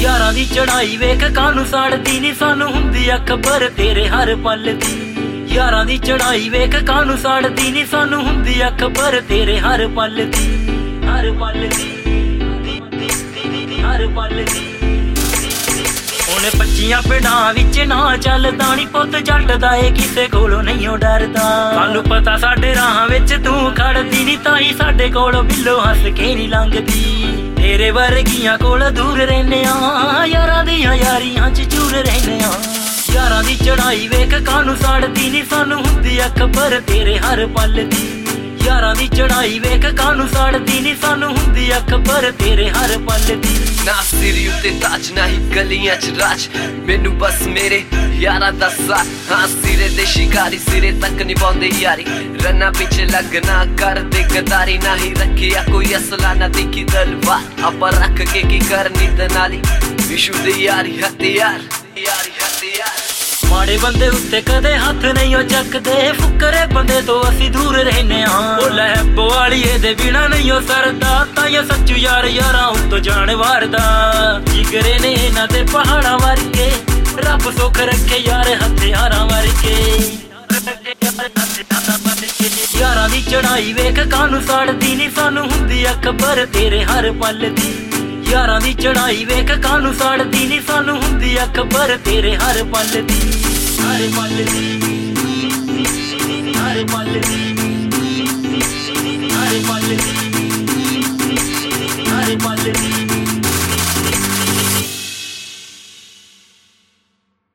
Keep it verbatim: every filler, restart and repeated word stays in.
यारां दी चढ़ाई वेख कानू साड़दी नी सानू हुंदी आ खबर तेरे हर पल दी। यारां दी चढ़ाई वेख कानू साड़दी नी सानू हुंदी आ खबर तेरे हर पल दी। हर पल दी हर पल दी हुण पच्चियां पिंडां विच ना चलदा नी पुत्त जट दा ए किसे कोलों नहीं डरदा। सानू पता साडे राहां विच तू खड़दी नी ताई साडे कोलों बिल्लो हस के नी लंघदी। तेरे वर्गियां कोल दूर रहने आ यारां दियां यारियां च चूर रहने आ। यारां दी चढ़ाई वेख कानू साड़दी नी सानू हुंदी आ खबर तेरे हर पल दी। यारां दी चढ़ाई वेख कानू साड़दी नी सानू हुंदी आ खबर तेरे हर पल दी। ना सिर उत्ते ताज ना ही गलियां च राज मैनू बस मेरे यारां दा साथ। हाँ सिरे दे शिकारी सिरे तक निभाउंदे यारी रन्ना पिछे लगना करदे गदारी। ना ही रखिया कोई असला ना देखी तलवार आपां रख के की करनी दनाली। विशु दे यारी हथियार यारी हथियार। माड़े बंदे उत्ते कदे हथ नहीं ओ चकदे फुकरे बंदे तो असी दूर रहने आ। लैब वालिए दे बिना नहीं ओ सरदा ताइयों सच्चू यार यारां उत्तो जान वारदा। जिगरे ने इन्हां दे पहाड़ां वर्गे रब सुख रखे यार हथियारां वर्गे। यारां दी चढ़ाई वेख कानू साड़दी नी सानू हुंदी आ खबर तेरे हर पल दी। यारां दी चढ़ाई वेख कानू साड़दी नी सानू हुंदी आ खबर तेरे हर पल दी हर पल दी।